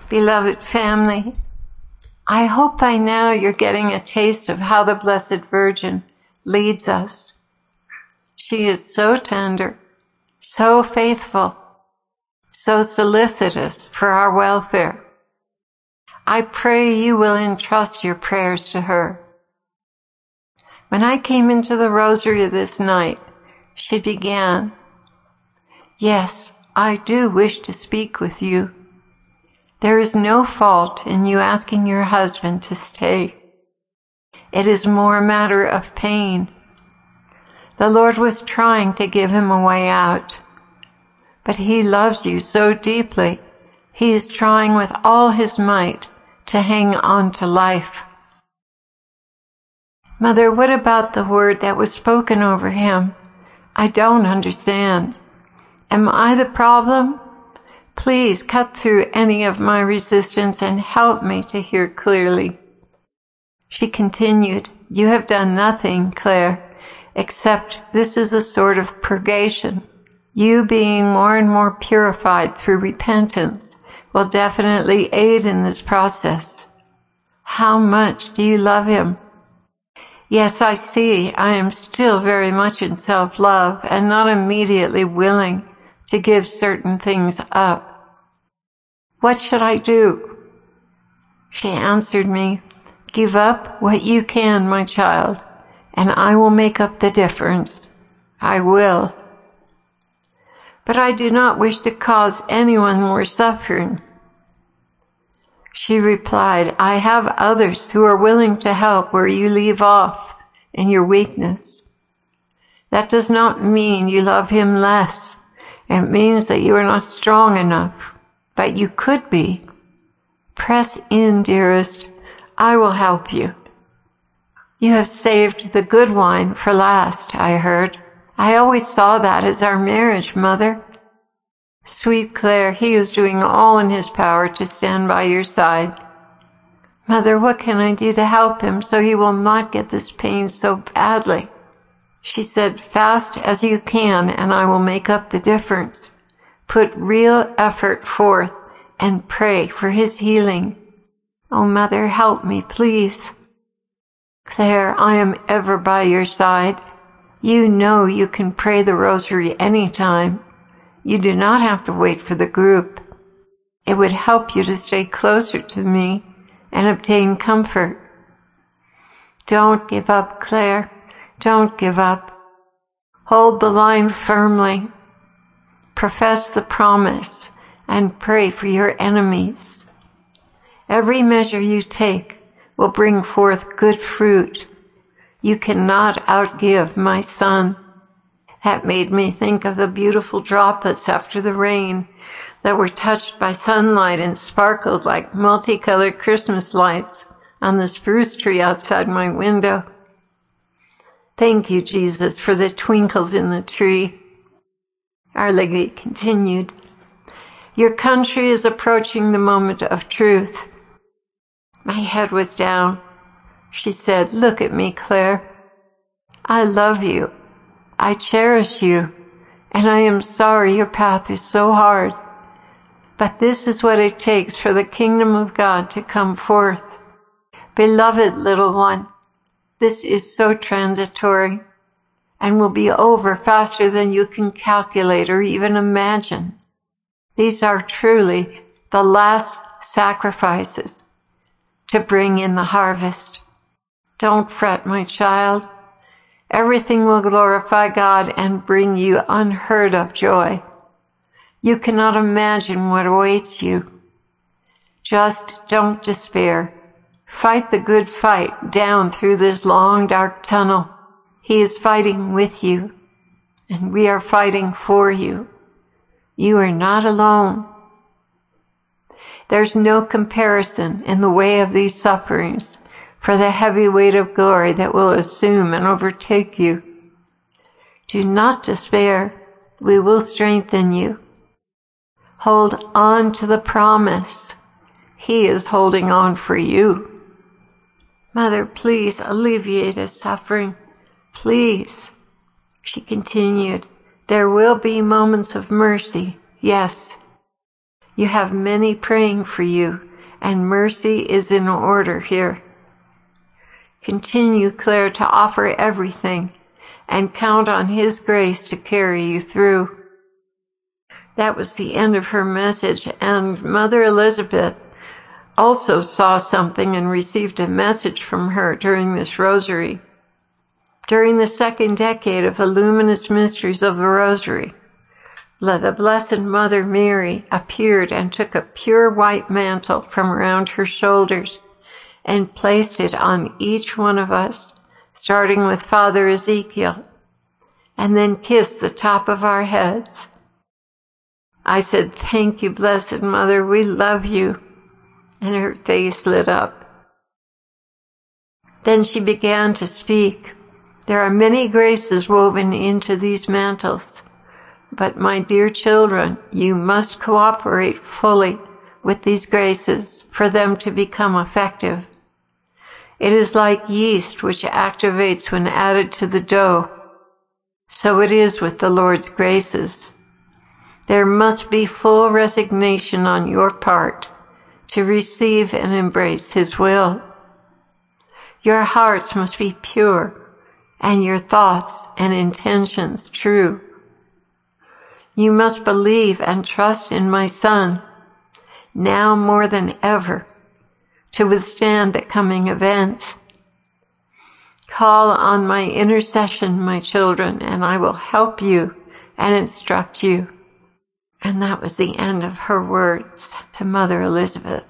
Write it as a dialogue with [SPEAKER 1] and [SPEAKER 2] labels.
[SPEAKER 1] Beloved family, I hope by now you're getting a taste of how the Blessed Virgin leads us. She is so tender, so faithful, so solicitous for our welfare. I pray you will entrust your prayers to her. When I came into the rosary this night, she began, "Yes, I do wish to speak with you. There is no fault in you asking your husband to stay. It is more a matter of pain. The Lord was trying to give him a way out, but he loves you so deeply, he is trying with all his might to hang on to life." Mother, what about the word that was spoken over him? I don't understand. Am I the problem? Please cut through any of my resistance and help me to hear clearly. She continued, "You have done nothing, Claire, except this is a sort of purgation. You being more and more purified through repentance will definitely aid in this process. How much do you love him?" Yes, I see. I am still very much in self-love and not immediately willing to give certain things up. What should I do? She answered me, "Give up what you can, my child, and I will make up the difference. I will. But I do not wish to cause anyone more suffering." She replied, "I have others who are willing to help where you leave off in your weakness. That does not mean you love him less. It means that you are not strong enough, but you could be. Press in, dearest. I will help you. You have saved the good wine for last, I heard. I always saw that as our marriage, Mother. Sweet Claire, he is doing all in his power to stand by your side. Mother, what can I do to help him so he will not get this pain so badly?" She said, "Fast as you can, and I will make up the difference. Put real effort forth and pray for his healing. Oh, Mother, help me, please. Claire, I am ever by your side. You know you can pray the rosary anytime. You do not have to wait for the group. It would help you to stay closer to me and obtain comfort. Don't give up, Claire. Don't give up. Hold the line firmly. Profess the promise and pray for your enemies. Every measure you take will bring forth good fruit. You cannot outgive my son." That made me think of the beautiful droplets after the rain that were touched by sunlight and sparkled like multicolored Christmas lights on the spruce tree outside my window. Thank you, Jesus, for the twinkles in the tree. Our Lady continued, "Your country is approaching the moment of truth." My head was down. She said, "Look at me, Claire. I love you. I cherish you, and I am sorry your path is so hard. But this is what it takes for the kingdom of God to come forth. Beloved little one, this is so transitory and will be over faster than you can calculate or even imagine. These are truly the last sacrifices to bring in the harvest. Don't fret, my child. Everything will glorify God and bring you unheard of joy. You cannot imagine what awaits you. Just don't despair. Fight the good fight down through this long, dark tunnel. He is fighting with you, and we are fighting for you. You are not alone. There's no comparison in the way of these sufferings for the heavy weight of glory that will assume and overtake you. Do not despair. We will strengthen you. Hold on to the promise. He is holding on for you. Mother, please alleviate his suffering. Please. She continued, there will be moments of mercy. Yes. You have many praying for you, and mercy is in order here. Continue, Claire, to offer everything and count on His grace to carry you through. That was the end of her message, and Mother Elizabeth also saw something and received a message from her during this rosary. During the second decade of the luminous mysteries of the rosary, the Blessed Mother Mary appeared and took a pure white mantle from around her shoulders and placed it on each one of us, starting with Father Ezekiel, and then kissed the top of our heads. I said, "Thank you, Blessed Mother, we love you." And her face lit up. Then she began to speak. There are many graces woven into these mantles. But my dear children, you must cooperate fully with these graces for them to become effective. It is like yeast which activates when added to the dough. So it is with the Lord's graces. There must be full resignation on your part to receive and embrace His will. Your hearts must be pure and your thoughts and intentions true. You must believe and trust in my Son, now more than ever, to withstand the coming events. Call on my intercession, my children, and I will help you and instruct you. And that was the end of her words to Mother Elizabeth.